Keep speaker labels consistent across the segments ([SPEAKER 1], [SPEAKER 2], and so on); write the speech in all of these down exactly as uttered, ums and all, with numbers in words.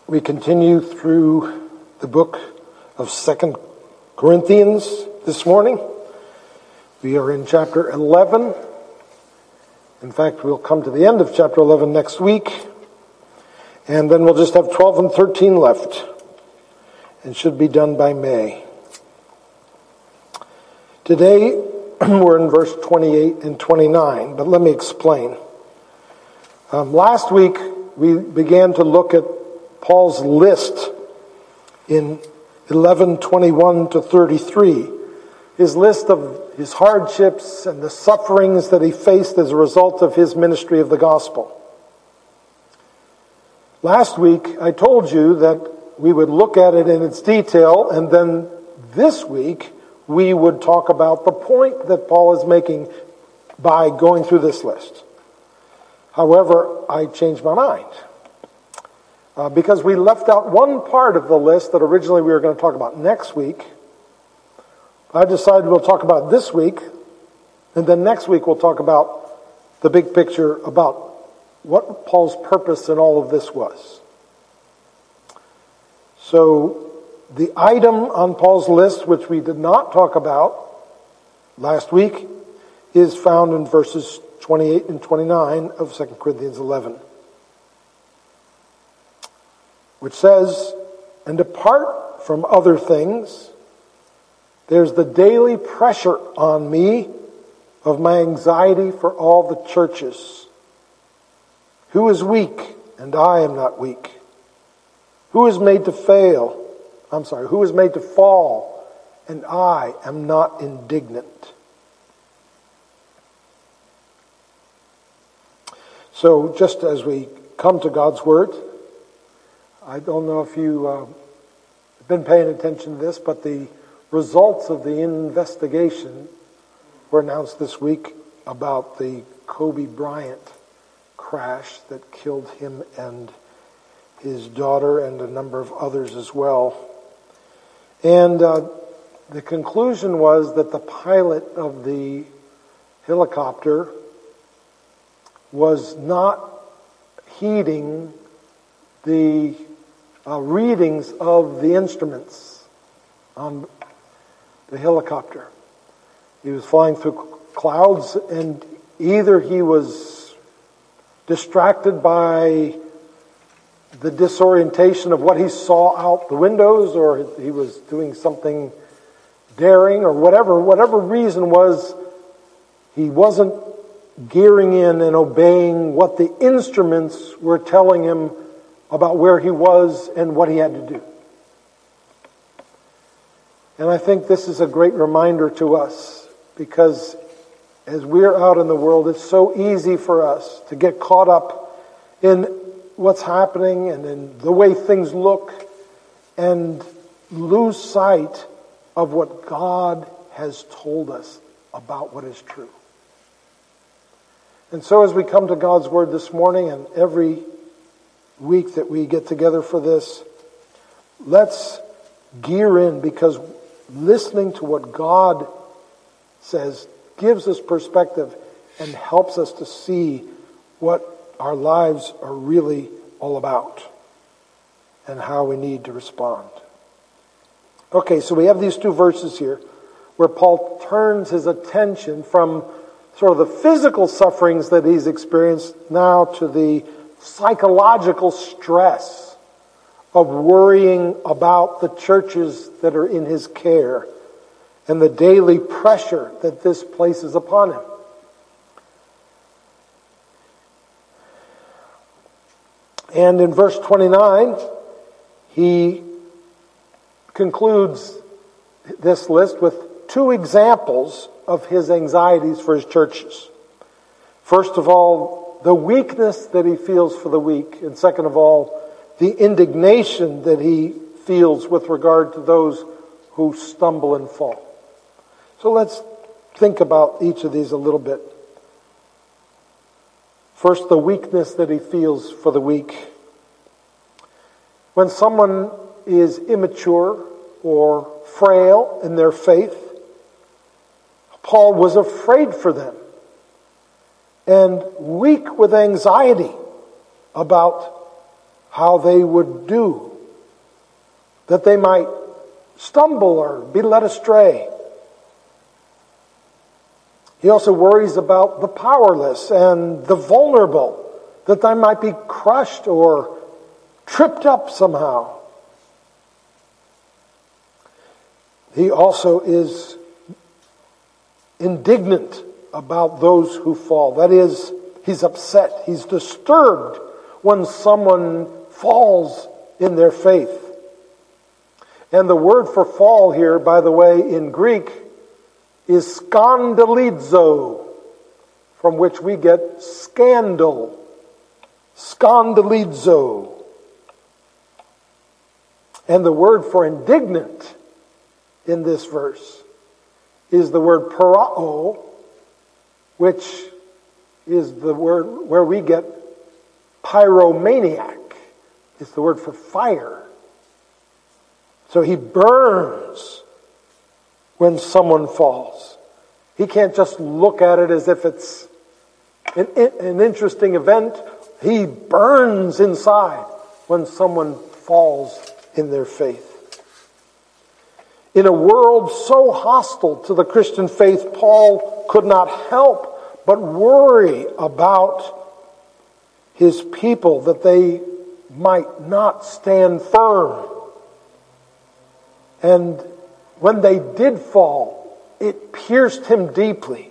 [SPEAKER 1] We continue through the book of Second Corinthians this morning. We are in chapter eleven. In fact, we'll come to the end of chapter eleven next week. And then we'll just have twelve and thirteen left. And should be done by May. Today, we're in verse twenty-eight and twenty-nine. But let me explain. Um, last week, we began to look at Paul's list in eleven twenty-one to thirty-three, his list of his hardships and the sufferings that he faced as a result of his ministry of the gospel. Last week, I told you that we would look at it in its detail, and then this week, we would talk about the point that Paul is making by going through this list. However, I changed my mind. Uh, because we left out one part of the list that originally we were going to talk about next week. I decided we'll talk about this week, and then next week we'll talk about the big picture about what Paul's purpose in all of this was. So the item on Paul's list, which we did not talk about last week, is found in verses twenty-eight and twenty-nine of Second Corinthians eleven. Which says, and apart from other things, there's the daily pressure on me of my anxiety for all the churches. Who is weak, and I am not weak? Who is made to fail? I'm sorry, who is made to fall, and I am not indignant? So just as we come to God's Word, I don't know if you uh, have been paying attention to this, but the results of the investigation were announced this week about the Kobe Bryant crash that killed him and his daughter and a number of others as well. And uh, the conclusion was that the pilot of the helicopter was not heeding the Uh, readings of the instruments on the helicopter. He was flying through clouds, and either he was distracted by the disorientation of what he saw out the windows, or he was doing something daring, or whatever, whatever reason was, he wasn't gearing in and obeying what the instruments were telling him about where he was and what he had to do. And I think this is a great reminder to us, because as we're out in the world, it's so easy for us to get caught up in what's happening and in the way things look and lose sight of what God has told us about what is true. And so as we come to God's Word this morning, and every week that we get together for this, let's gear in, because listening to what God says gives us perspective and helps us to see what our lives are really all about and how we need to respond. Okay, so we have these two verses here where Paul turns his attention from sort of the physical sufferings that he's experienced now to the psychological stress of worrying about the churches that are in his care and the daily pressure that this places upon him. And in verse twenty-nine, he concludes this list with two examples of his anxieties for his churches. First of all, the weakness that he feels for the weak, and second of all, the indignation that he feels with regard to those who stumble and fall. So let's think about each of these a little bit. First, the weakness that he feels for the weak. When someone is immature or frail in their faith, Paul was afraid for them and weak with anxiety about how they would do, that they might stumble or be led astray. He also worries about the powerless and the vulnerable, that they might be crushed or tripped up somehow. He also is indignant about those who fall. That is, he's upset, he's disturbed when someone falls in their faith. And the word for fall here, by the way, in Greek is skandalizo, from which we get scandal. Skandalizo. And the word for indignant in this verse is the word parao, which is the word where we get pyromaniac. It's the word for fire. So he burns when someone falls. He can't just look at it as if it's an, an interesting event. He burns inside when someone falls in their faith. In a world so hostile to the Christian faith, Paul could not help but worry about his people, that they might not stand firm. And when they did fall, it pierced him deeply.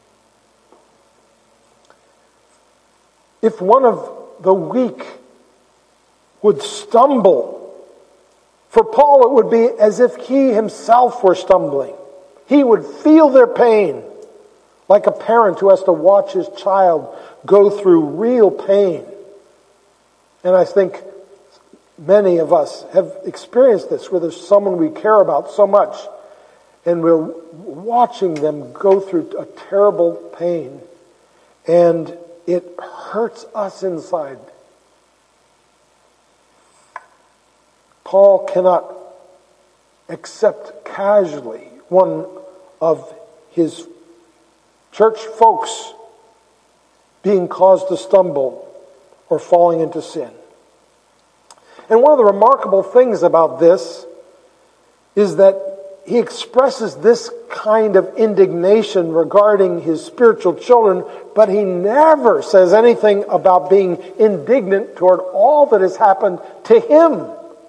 [SPEAKER 1] If one of the weak would stumble, for Paul it would be as if he himself were stumbling. He would feel their pain, like a parent who has to watch his child go through real pain. And I think many of us have experienced this, where there's someone we care about so much, and we're watching them go through a terrible pain, and it hurts us inside. Paul cannot accept casually one of his church folks being caused to stumble or falling into sin. And one of the remarkable things about this is that he expresses this kind of indignation regarding his spiritual children, but he never says anything about being indignant toward all that has happened to him.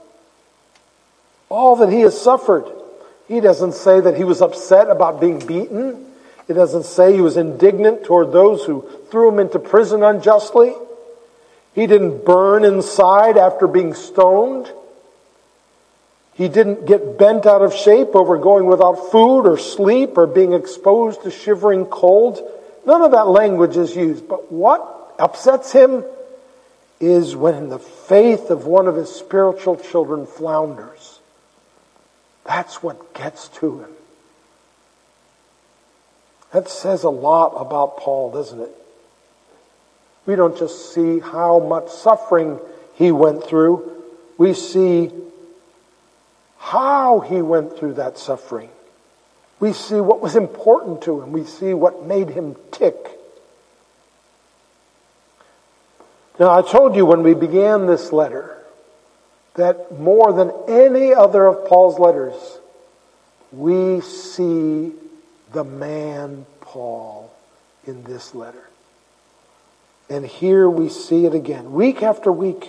[SPEAKER 1] All that he has suffered. He doesn't say that he was upset about being beaten. It doesn't say he was indignant toward those who threw him into prison unjustly. He didn't burn inside after being stoned. He didn't get bent out of shape over going without food or sleep or being exposed to shivering cold. None of that language is used. But what upsets him is when the faith of one of his spiritual children flounders. That's what gets to him. That says a lot about Paul, doesn't it? We don't just see how much suffering he went through. We see how he went through that suffering. We see what was important to him. We see what made him tick. Now, I told you when we began this letter that more than any other of Paul's letters, we see the man Paul in this letter. And here we see it again. Week after week,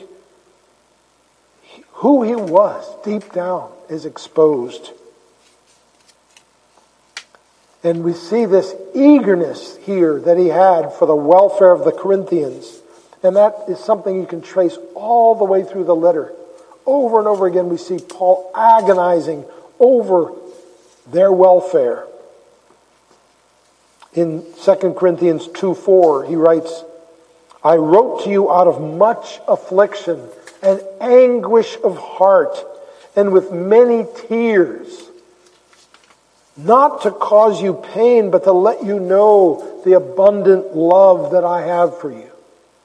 [SPEAKER 1] who he was deep down is exposed. And we see this eagerness here that he had for the welfare of the Corinthians. And that is something you can trace all the way through the letter. Over and over again we see Paul agonizing over their welfare. In Second Corinthians two four, he writes, I wrote to you out of much affliction and anguish of heart and with many tears, not to cause you pain, but to let you know the abundant love that I have for you.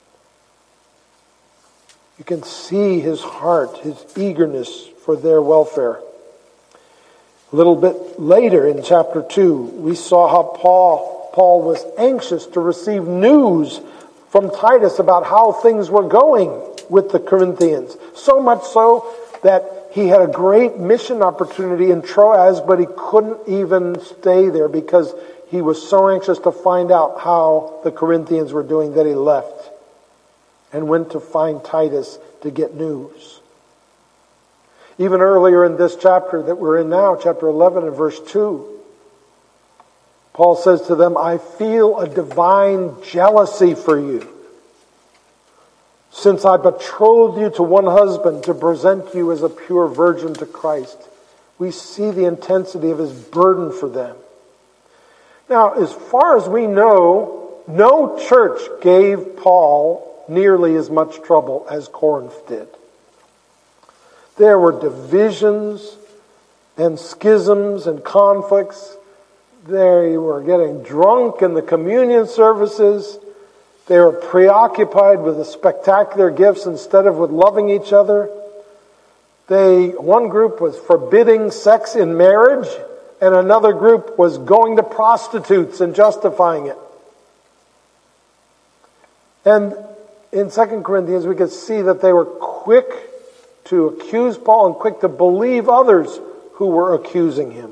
[SPEAKER 1] You can see his heart, his eagerness for their welfare. A little bit later in chapter two, we saw how Paul, Paul was anxious to receive news from Titus about how things were going with the Corinthians. So much so that he had a great mission opportunity in Troas, but he couldn't even stay there because he was so anxious to find out how the Corinthians were doing that he left and went to find Titus to get news. Even earlier in this chapter that we're in now, chapter eleven and verse two, Paul says to them, I feel a divine jealousy for you, since I betrothed you to one husband to present you as a pure virgin to Christ. We see the intensity of his burden for them. Now, as far as we know, no church gave Paul nearly as much trouble as Corinth did. There were divisions and schisms and conflicts. They were getting drunk in the communion services. They were preoccupied with the spectacular gifts instead of with loving each other. They, one group was forbidding sex in marriage, and another group was going to prostitutes and justifying it. And in Second Corinthians, we could see that they were quick to accuse Paul and quick to believe others who were accusing him.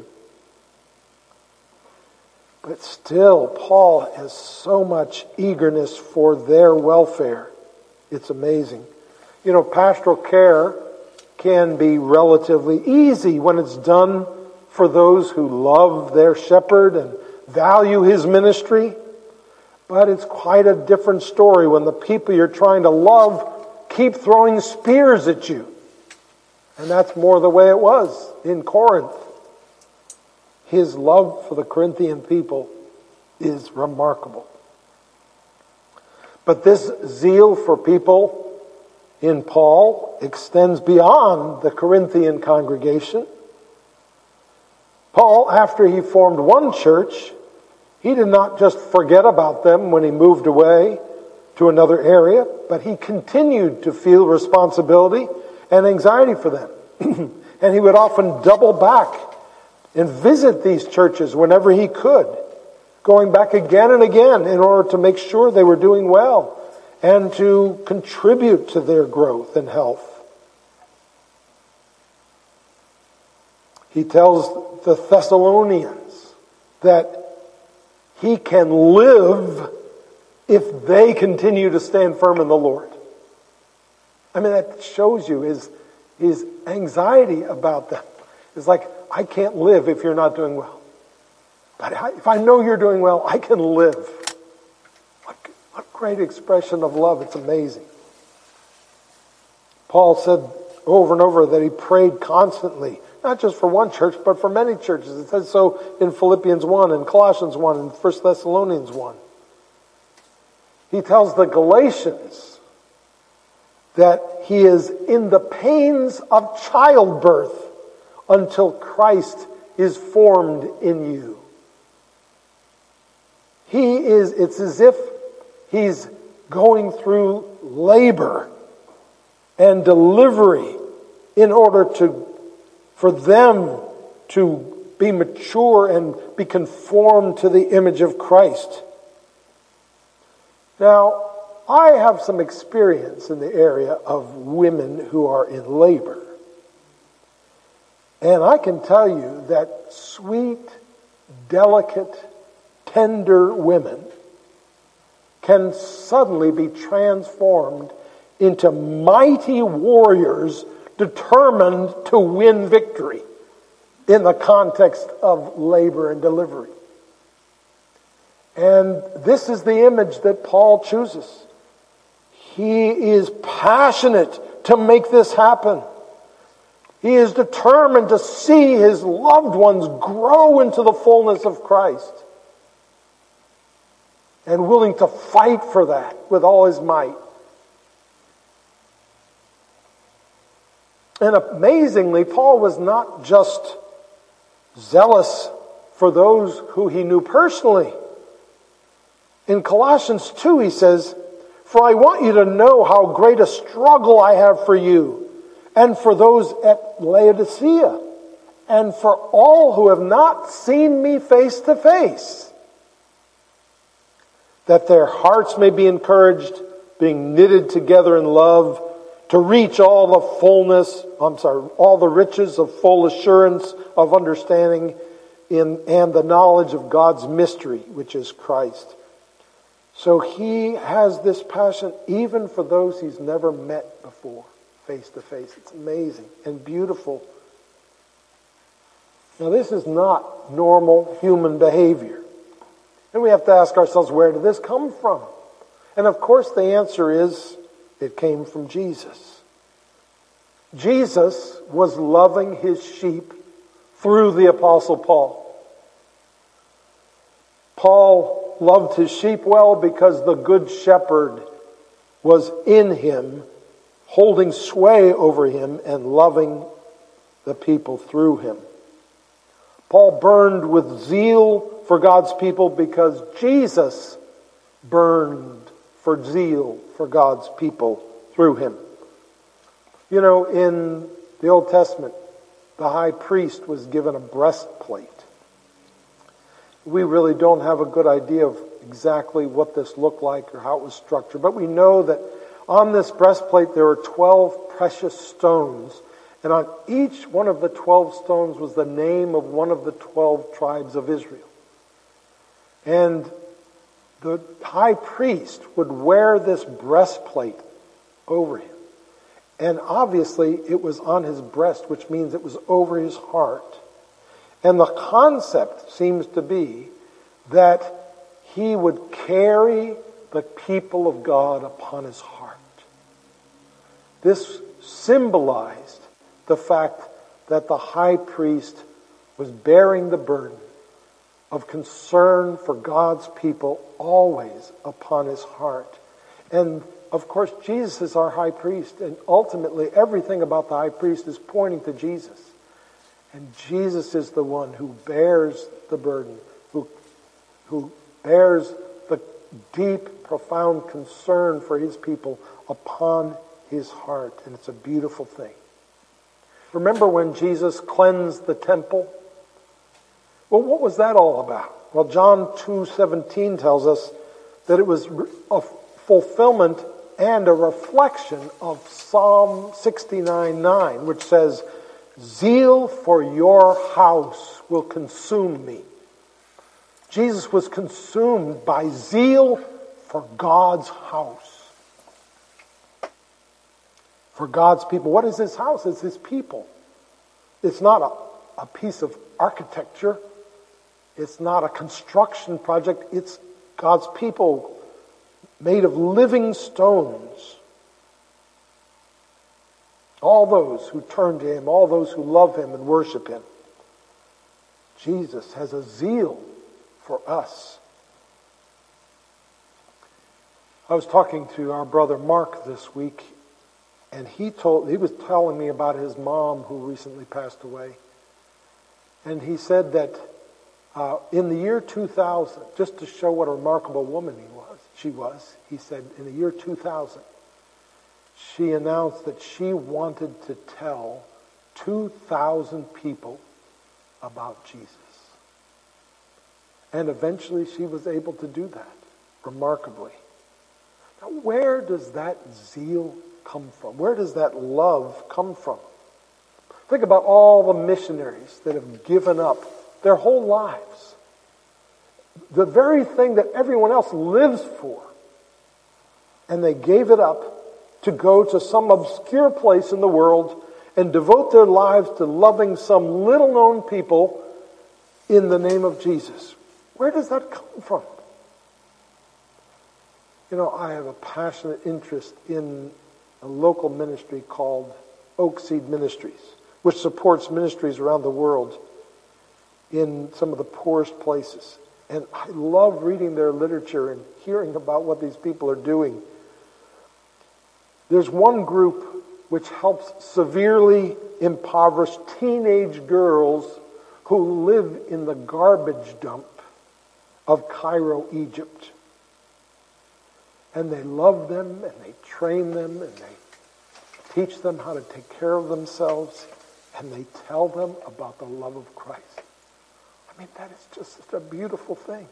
[SPEAKER 1] But still, Paul has so much eagerness for their welfare. It's amazing. You know, pastoral care can be relatively easy when it's done for those who love their shepherd and value his ministry. But it's quite a different story when the people you're trying to love keep throwing spears at you. And that's more the way it was in Corinth. His love for the Corinthian people is remarkable. But this zeal for people in Paul extends beyond the Corinthian congregation. Paul, after he formed one church, he did not just forget about them when he moved away to another area, but he continued to feel responsibility and anxiety for them. And he would often double back and visit these churches whenever he could, going back again and again in order to make sure they were doing well and to contribute to their growth and health. He tells the Thessalonians that he can live if they continue to stand firm in the Lord. I mean, that shows you his, his anxiety about them. It's like, I can't live if you're not doing well. But if I know you're doing well, I can live. What, what great expression of love. It's amazing. Paul said over and over that he prayed constantly, not just for one church, but for many churches. It says so in Philippians one, and Colossians one, and First Thessalonians one. He tells the Galatians that he is in the pains of childbirth until Christ is formed in you. He is, it's as if he's going through labor and delivery in order to, for them to be mature and be conformed to the image of Christ. Now, I have some experience in the area of women who are in labor. And I can tell you that sweet, delicate, tender women can suddenly be transformed into mighty warriors determined to win victory in the context of labor and delivery. And this is the image that Paul chooses. He is passionate to make this happen. He is determined to see his loved ones grow into the fullness of Christ, and willing to fight for that with all his might. And amazingly, Paul was not just zealous for those who he knew personally. In Colossians two, he says, "For I want you to know how great a struggle I have for you, and for those at Laodicea, and for all who have not seen me face to face, that their hearts may be encouraged, being knitted together in love, to reach all the fullness, I'm sorry, all the riches of full assurance of understanding in and the knowledge of God's mystery, which is Christ. So he has this passion even for those he's never met before, face to face. It's amazing and beautiful. Now this is not normal human behavior. And we have to ask ourselves, where did this come from? And of course the answer is, it came from Jesus. Jesus was loving his sheep through the Apostle Paul. Paul loved his sheep well because the Good Shepherd was in him, holding sway over him and loving the people through him. Paul burned with zeal for God's people because Jesus burned for zeal for God's people through him. You know, in the Old Testament, the high priest was given a breastplate. We really don't have a good idea of exactly what this looked like or how it was structured, but we know that on this breastplate there were twelve precious stones, and on each one of the twelve stones was the name of one of the twelve tribes of Israel. And the high priest would wear this breastplate over him. And obviously it was on his breast, which means it was over his heart. And the concept seems to be that he would carry the people of God upon his heart. This symbolized the fact that the high priest was bearing the burden of concern for God's people always upon his heart. And of course, Jesus is our high priest, and ultimately everything about the high priest is pointing to Jesus. And Jesus is the one who bears the burden, who, who bears the deep, profound concern for his people upon his heart. And it's a beautiful thing. Remember when Jesus cleansed the temple? Well, what was that all about? Well, John two seventeen tells us that it was a fulfillment and a reflection of Psalm sixty-nine nine, which says, "Zeal for your house will consume me." Jesus was consumed by zeal for God's house. For God's people. What is his house? It's his people. It's not a, a piece of architecture. It's not a construction project. It's God's people made of living stones. All those who turn to him, all those who love him and worship him. Jesus has a zeal for us. I was talking to our brother Mark this week, and he told he was telling me about his mom who recently passed away. And he said that uh, in the year two thousand, just to show what a remarkable woman he was, she was, he said in the year two thousand, she announced that she wanted to tell two thousand people about Jesus. And eventually she was able to do that, remarkably. Now, where does that zeal come from? Where does that love come from? Think about all the missionaries that have given up their whole lives. The very thing that everyone else lives for. And they gave it up to go to some obscure place in the world and devote their lives to loving some little-known people in the name of Jesus. Where does that come from? You know, I have a passionate interest in a local ministry called Oak Seed Ministries, which supports ministries around the world in some of the poorest places. And I love reading their literature and hearing about what these people are doing. There's one group which helps severely impoverished teenage girls who live in the garbage dump of Cairo, Egypt. And they love them, and they train them, and they teach them how to take care of themselves, and they tell them about the love of Christ. I mean, that is just such a beautiful thing.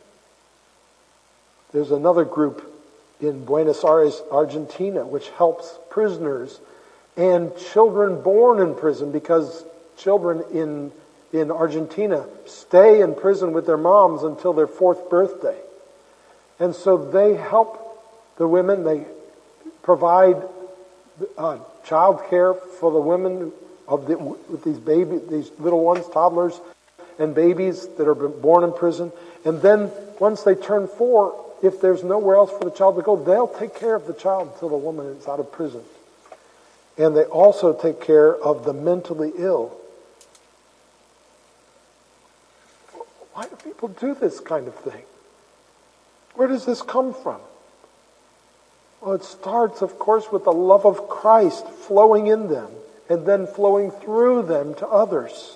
[SPEAKER 1] There's another group in Buenos Aires, Argentina, which helps prisoners and children born in prison, because children in, in Argentina stay in prison with their moms until their fourth birthday. And so they help the women, they provide uh, child care for the women of the, with these baby, these little ones, toddlers and babies that are born in prison. And then once they turn four, if there's nowhere else for the child to go, they'll take care of the child until the woman is out of prison. And they also take care of the mentally ill. Why do people do this kind of thing? Where does this come from? Well, it starts, of course, with the love of Christ flowing in them and then flowing through them to others.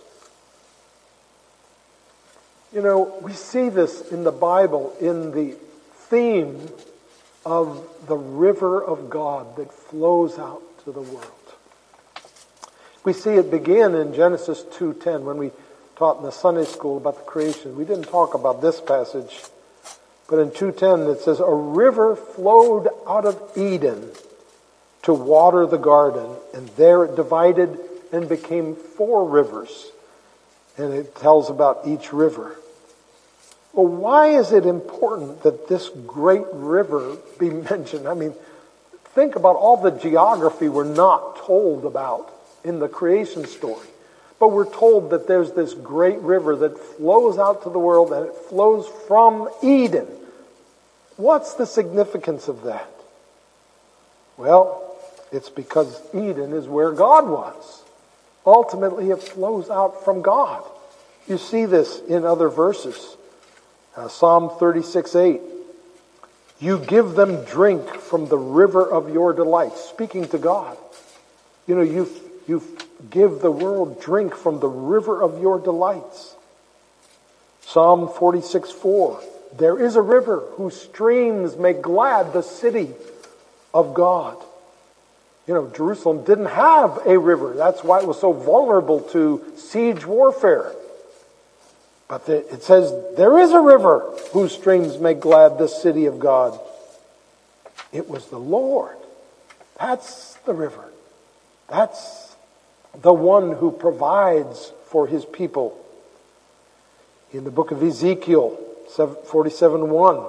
[SPEAKER 1] You know, we see this in the Bible in the theme of the river of God that flows out to the world. We see it begin in Genesis two ten when we taught in the Sunday school about the creation. We didn't talk about this passage, but in two ten it says, a river flowed out of Eden to water the garden, and there it divided and became four rivers. And it tells about each river. Well, why is it important that this great river be mentioned? I mean, think about all the geography we're not told about in the creation story. But we're told that there's this great river that flows out to the world, and it flows from Eden. What's the significance of that? Well, it's because Eden is where God was. Ultimately, it flows out from God. You see this in other verses. Uh, Psalm thirty-six eight. You give them drink from the river of your delights. Speaking to God. You know, you you give the world drink from the river of your delights. Psalm forty-six four. There is a river whose streams make glad the city of God. You know, Jerusalem didn't have a river. That's why it was so vulnerable to siege warfare. But it says, there is a river whose streams make glad the city of God. It was the Lord. That's the river. That's the one who provides for his people. In the book of Ezekiel, forty-seven one,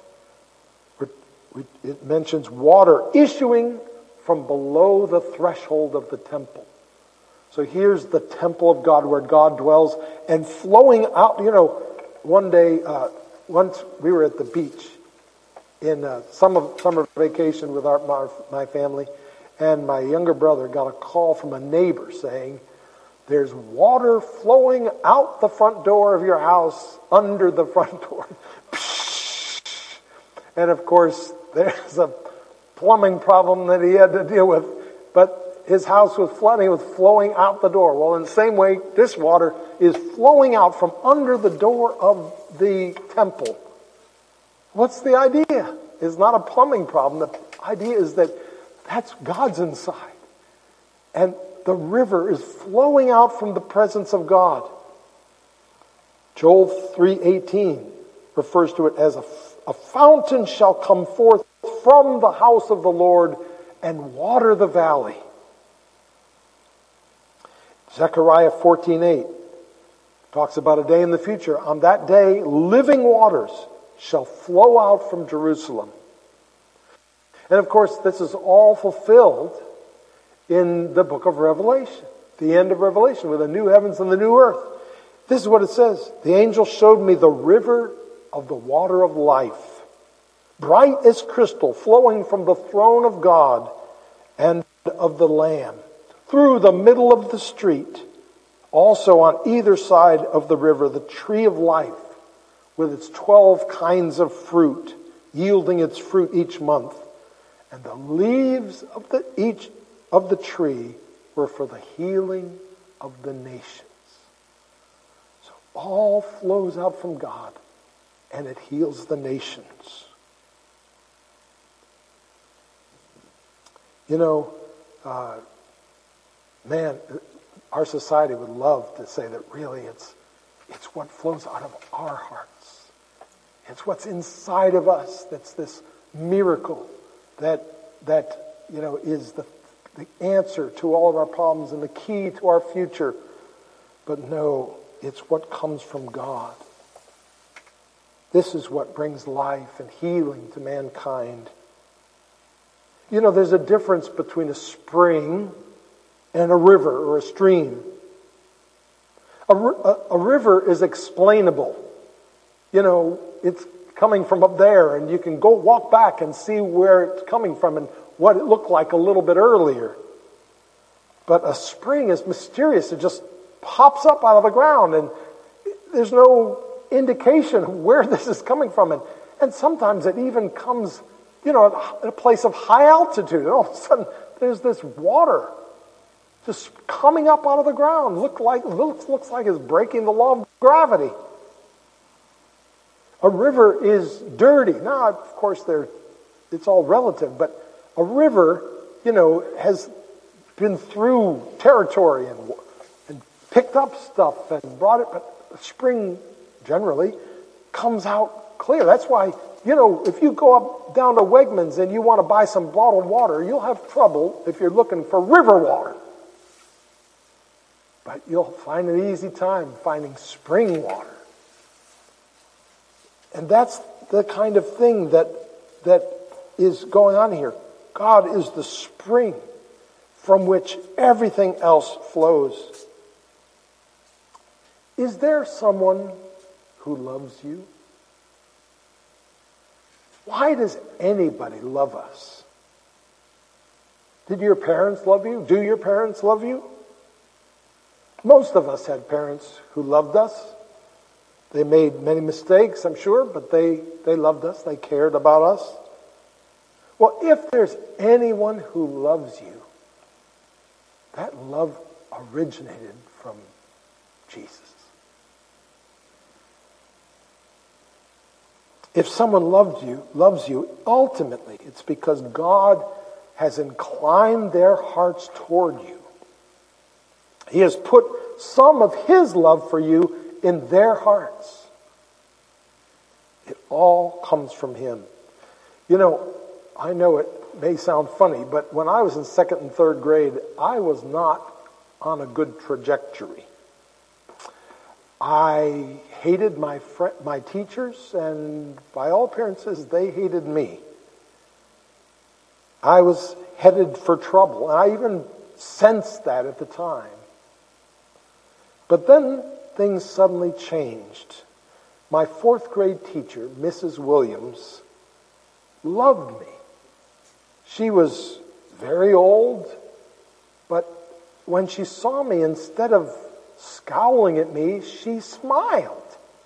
[SPEAKER 1] it mentions water issuing from below the threshold of the temple. So here's the temple of God where God dwells, and flowing out. You know, one day, uh, once we were at the beach in uh, summer, summer vacation with our, my, my family, and my younger brother got a call from a neighbor saying, there's water flowing out the front door of your house under the front door. And of course, there's a plumbing problem that he had to deal with. But his house was flooding, it was flowing out the door. Well, in the same way, this water is flowing out from under the door of the temple. What's the idea? It's not a plumbing problem. The idea is that that's God's inside. And the river is flowing out from the presence of God. Joel three eighteen refers to it as a, a fountain shall come forth from the house of the Lord and water the valley. Zechariah fourteen eight talks about a day in the future. On that day, living waters shall flow out from Jerusalem. And of course, this is all fulfilled in the book of Revelation, the end of Revelation, with the new heavens and the new earth. This is what it says. The angel showed me the river of the water of life, bright as crystal, flowing from the throne of God and of the Lamb, through the middle of the street. Also on either side of the river, the tree of life, with its twelve kinds of fruit, yielding its fruit each month. And the leaves of the each of the tree were for the healing of the nations. So all flows out from God, and it heals the nations. You know, uh, man, our society would love to say that really it's it's what flows out of our hearts. It's what's inside of us that's this miracle that that you know is the the answer to all of our problems and the key to our future. But no, it's what comes from God. This is what brings life and healing to mankind. You know, there's a difference between a spring and a river or a stream. A, a, a river is explainable. You know, it's coming from up there, and you can go walk back and see where it's coming from and what it looked like a little bit earlier. But a spring is mysterious. It just pops up out of the ground, and there's no indication where this is coming from. And, and sometimes it even comes, you know, at a place of high altitude, and all of a sudden there's this water just coming up out of the ground. Look like, looks, looks like it's breaking the law of gravity. A river is dirty. Now, of course, they're, it's all relative, but a river, you know, has been through territory and, and picked up stuff and brought it, but a spring generally comes out clear. That's why, you know, if you go up down to Wegmans and you want to buy some bottled water, you'll have trouble if you're looking for river water. But you'll find an easy time finding spring water. And that's the kind of thing that that is going on here. God is the spring from which everything else flows. Is there someone who loves you? Why does anybody love us? Did your parents love you? Do your parents love you? Most of us had parents who loved us. They made many mistakes, I'm sure, but they, they loved us. They cared about us. Well, if there's anyone who loves you, that love originated from Jesus. If someone loved you, loves you, ultimately, it's because God has inclined their hearts toward you. He has put some of His love for you in their hearts. It all comes from Him. You know, I know it may sound funny, but when I was in second and third grade, I was not on a good trajectory. I hated my fr- my teachers, and by all appearances, they hated me. I was headed for trouble, and I even sensed that at the time. But then things suddenly changed. My fourth grade teacher, Missus Williams, loved me. She was very old, but when she saw me, instead of scowling at me, she smiled.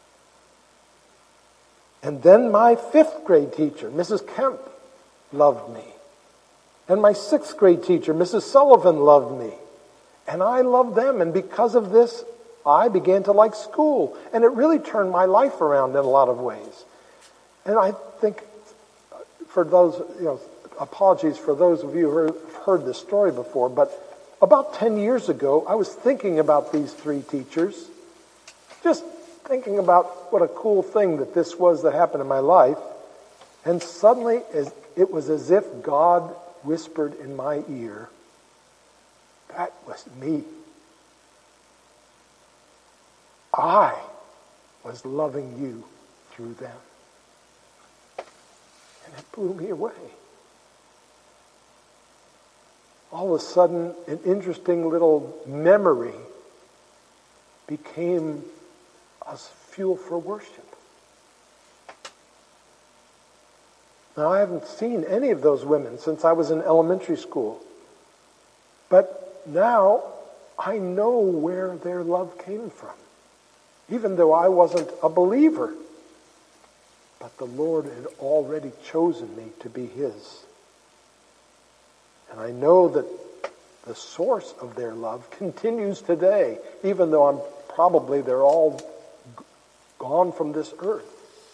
[SPEAKER 1] And then my fifth grade teacher, Missus Kemp, loved me. And my sixth grade teacher, Missus Sullivan, loved me. And I loved them, and because of this, I began to like school. And it really turned my life around in a lot of ways. And I think for those, you know, apologies for those of you who have heard this story before, but about ten years ago, I was thinking about these three teachers, just thinking about what a cool thing that this was that happened in my life. And suddenly, it was as if God whispered in my ear, that was me. I was loving you through them. And it blew me away. All of a sudden, an interesting little memory became a fuel for worship. Now, I haven't seen any of those women since I was in elementary school. But now, I know where their love came from. Even though I wasn't a believer. But the Lord had already chosen me to be His. And I know that the source of their love continues today, even though I'm probably they're all g- gone from this earth.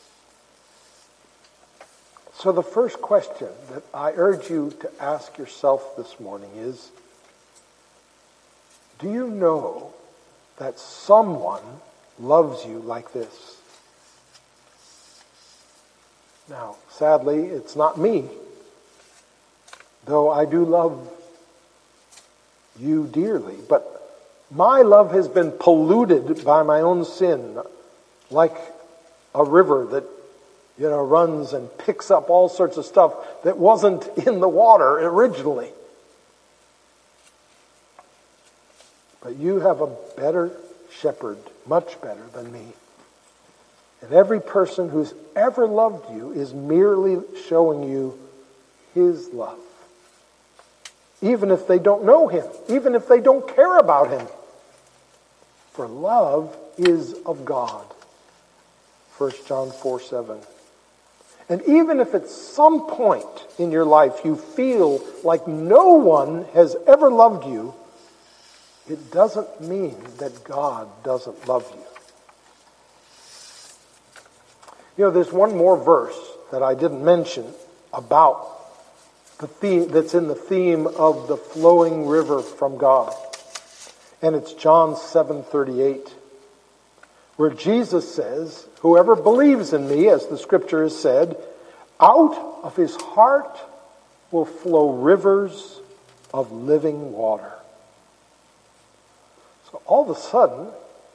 [SPEAKER 1] So the first question that I urge you to ask yourself this morning is, do you know that someone loves you like this? Now, sadly, it's not me. Though I do love you dearly. But my love has been polluted by my own sin, like a river that, you know, runs and picks up all sorts of stuff that wasn't in the water originally. But you have a better shepherd, much better than me. And every person who's ever loved you is merely showing you his love. Even if they don't know him, even if they don't care about him. For love is of God. First John four seven. And even if at some point in your life you feel like no one has ever loved you, it doesn't mean that God doesn't love you. You know, there's one more verse that I didn't mention about the theme that's in the theme of the flowing river from God. And it's John seven thirty-eight, where Jesus says, whoever believes in me, as the scripture has said, out of his heart will flow rivers of living water. So all of a sudden,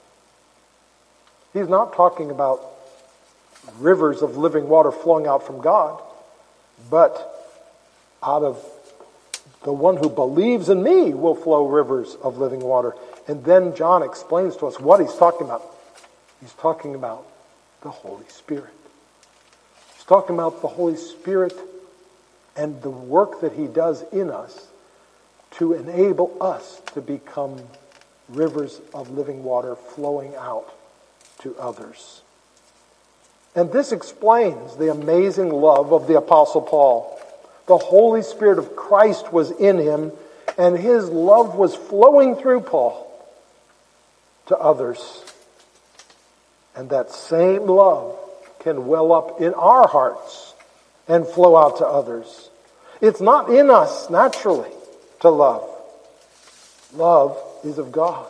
[SPEAKER 1] he's not talking about rivers of living water flowing out from God, but out of the one who believes in me will flow rivers of living water. And then John explains to us what he's talking about. He's talking about the Holy Spirit. He's talking about the Holy Spirit and the work that he does in us to enable us to become rivers of living water flowing out to others. And this explains the amazing love of the Apostle Paul. The Holy Spirit of Christ was in him, and his love was flowing through Paul to others. And that same love can well up in our hearts and flow out to others. It's not in us naturally to love. Love is of God.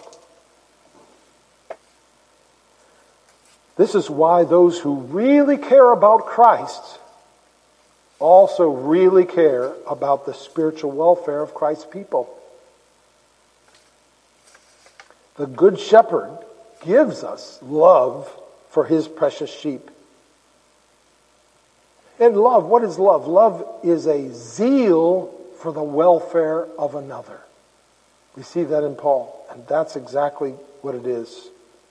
[SPEAKER 1] This is why those who really care about Christ also really care about the spiritual welfare of Christ's people. The Good Shepherd gives us love for his precious sheep. And love, what is love? Love is a zeal for the welfare of another. We see that in Paul, and that's exactly what it is.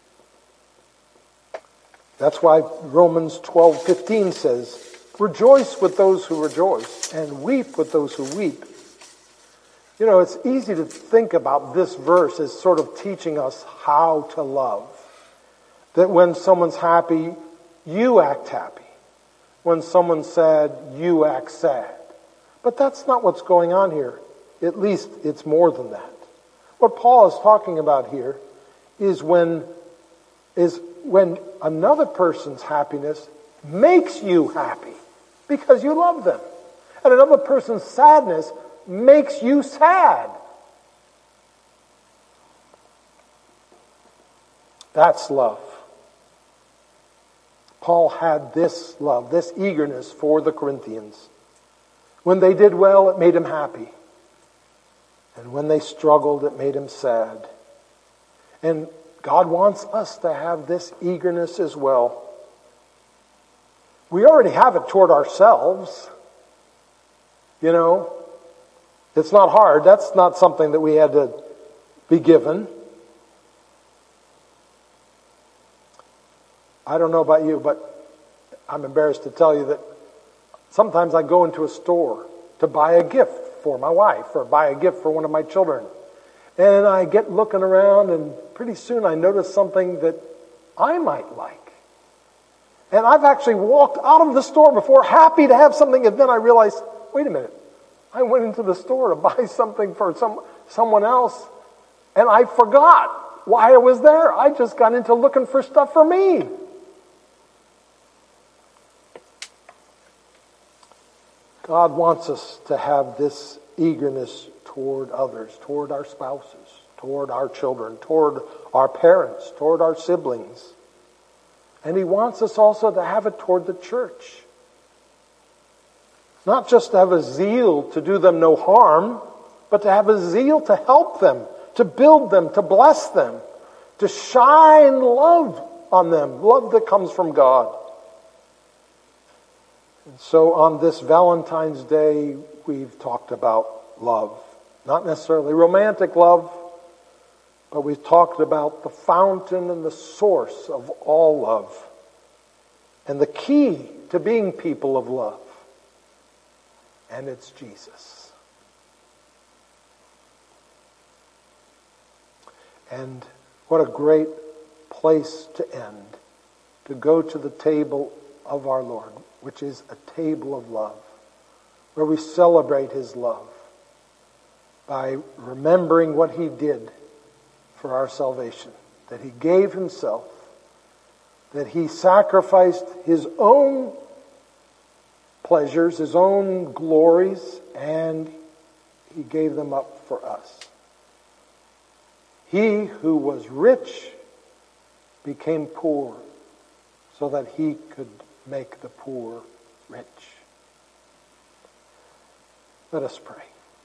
[SPEAKER 1] That's why Romans twelve fifteen says, rejoice with those who rejoice, and weep with those who weep. You know, it's easy to think about this verse as sort of teaching us how to love. That when someone's happy, you act happy. When someone's sad, you act sad. But that's not what's going on here. At least it's more than that. What Paul is talking about here is when, is when another person's happiness makes you happy because you love them. And another person's sadness makes you sad. That's love. Paul had this love, this eagerness for the Corinthians. When they did well, it made him happy. And when they struggled, it made him sad. And God wants us to have this eagerness as well. We already have it toward ourselves. You know, it's not hard. That's not something that we had to be given. I don't know about you, but I'm embarrassed to tell you that sometimes I go into a store to buy a gift for my wife or buy a gift for one of my children. And I get looking around, and pretty soon I notice something that I might like. And I've actually walked out of the store before, happy to have something, and then I realize, wait a minute, I went into the store to buy something for some someone else, and I forgot why I was there. I just got into looking for stuff for me. God wants us to have this eagerness toward others, toward our spouses, toward our children, toward our parents, toward our siblings. And he wants us also to have it toward the church. Not just to have a zeal to do them no harm, but to have a zeal to help them, to build them, to bless them, to shine love on them, love that comes from God. And so on this Valentine's Day, we've talked about love. Not necessarily romantic love, but we've talked about the fountain and the source of all love, and the key to being people of love. And it's Jesus. And what a great place to end, to go to the table of our Lord, which is a table of love, where we celebrate His love by remembering what He did for our salvation, that He gave Himself, that He sacrificed His own pleasures, His own glories, and He gave them up for us. He who was rich became poor so that He could make the poor rich. Let us pray.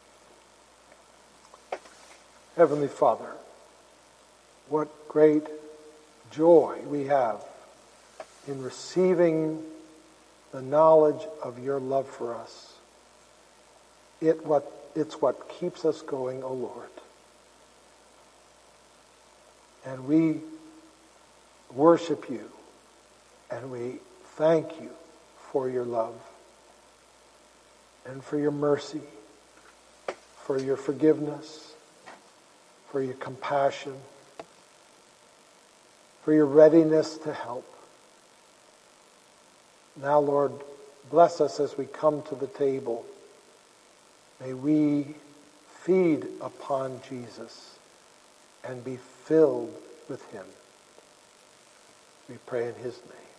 [SPEAKER 1] Heavenly Father, what great joy we have in receiving the knowledge of Your love for us. It what it's what keeps us going, O Lord. And we worship You, and we thank You for Your love and for Your mercy, for Your forgiveness, for Your compassion, for Your readiness to help. Now, Lord, bless us as we come to the table. May we feed upon Jesus and be filled with Him. We pray in His name.